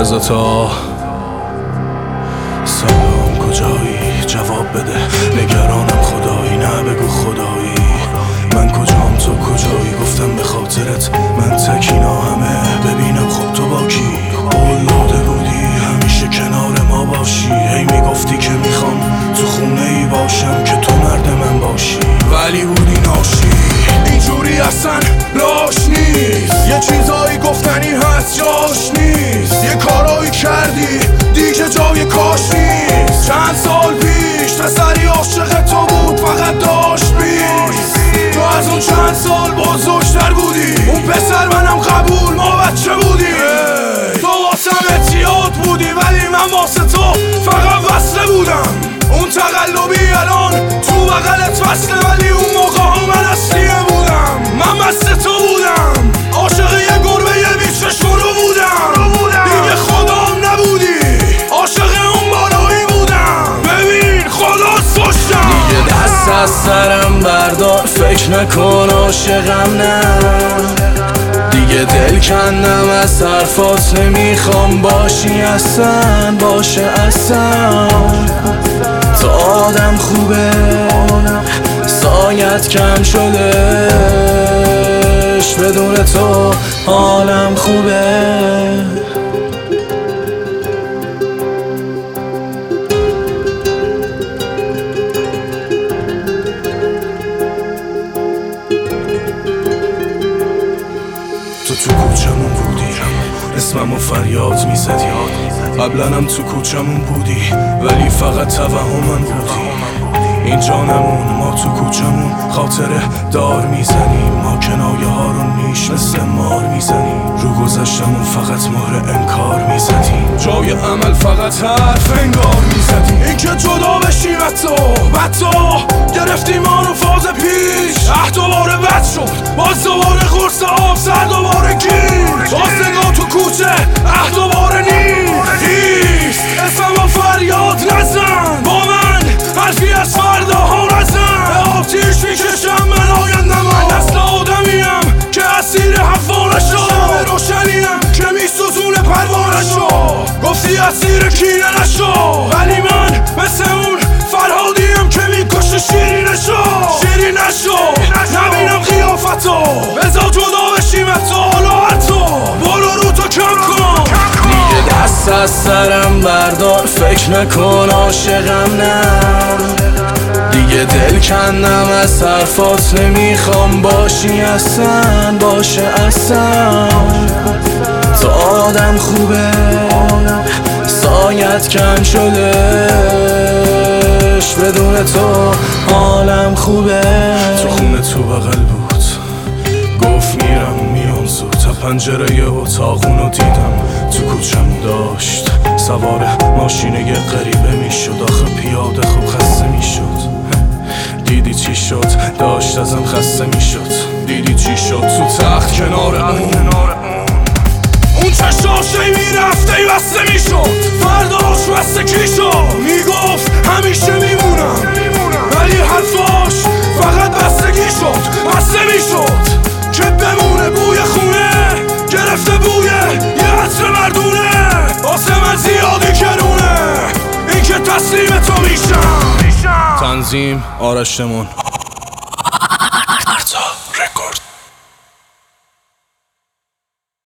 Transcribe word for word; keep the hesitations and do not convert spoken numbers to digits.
بذار تا سلام کجایی جواب بده، نگرانم خدایی نه بگو خدایی. من کجام تو کجایی، گفتم به خاطرت من تکینا همه ببینم خب تو با کی. قول داده بودی همیشه کنار ما باشی، هی میگفتی که میخوام تو خونه ای باشم که تو مرد من باشی، ولی بودی ناشی. اینجوری اصلا لاش نیست، یه چیزایی گفتنی هست جاش نیست، یه کارایی کردی دیگه جای کاش نیست. چند سال پیش پسری عاشق تو بود فقط داشت بیست، تو از اون چند سال بزرگتر بودی، اون پسر منم قبول ما بچه بودی. تو واسم اتیاد بودی ولی من واسه تو فقط وصله بودم. اون تقلبی الان تو بغلت وصله، ولی اون موقع ها من اصلیه بودم. من مست تو بودم، عاشق یه گربه یه بیچشم رو بودم. دیگه خدام نبودی، عاشق اون بالایی بودم. ببین خدا سوشتم دیگه، دست از سرم بردار فکر نکن عاشقم نه دیگه. دل کندم از حرفات نمیخوام باشی اصلا، باشه اصلا. تو آدم خوبه سایت کم شدش، بدون تو حالم خوبه. تو تو کوچمون بودی، اسممو فریاد میزدی، قبلنم تو کوچمون بودی ولی فقط توهمم بودی. اینجا نمون ما تو کوچمون خاطره دار میزنیم، ما کنایه ها رو نیش مثل مار میزنیم، رو گذشتمون فقط مهر انکار میزدیم، جای عمل فقط حرف انگار میزدیم. این که جدا بشیم حتی بطا گرفتیم ما رو فاز پیش، اه دوباره بد شد باز دوباره قرص آب سر دوباره گیر، باز نگاه تو کوچه اه دوباره نیست. اسمم فریاد نزن با من حرفی از فرداها نزن، به آتیش میکشم من آینده ما. من نسل آدمیم که اسیر حفانه شد، شب روشنیم که میسوزونه پروانه شد. گفتی اسیر کینه نشو ولی من مثل اون فرهادیم که میکشه شیرینه شو. شیرین نشو نبینم قیافتو، بذار جدا بشیم حتی حالا حتی برو رو تو کم کن دیگه. دست از سرم بردار فکر نکن عاشقم نه دیگه. دل کندم از حرفات نمیخوام باشی اصلا، باشه اصلا. تو آدم خوبه سایت کم شدش، بدون تو حالم خوبه. تو خونه تو بغل بود گفت میرم میام زود، تا پنجره اتاقونو دیدم تو کوچم داشت سوار ماشینه غریبه میشد، آخه پیاده خوب خسته میشد. دیدی چی شد داشت ازم خسته میشد، دیدی چی شد تو تخت کنار اون اون چشاشی میرفته ای بسته میشد، فرداش بسته کی شد میگفت همیشه میمونم، ولی حرفاش فقط بستگی شد بسته میشد که بمونه. بوی خونه گرفته بوی یه عطر مردونه، واسه من زیادی کرونه این که تسلیم تو میشم. تنظیم آرش تمون، ارتا رکورد.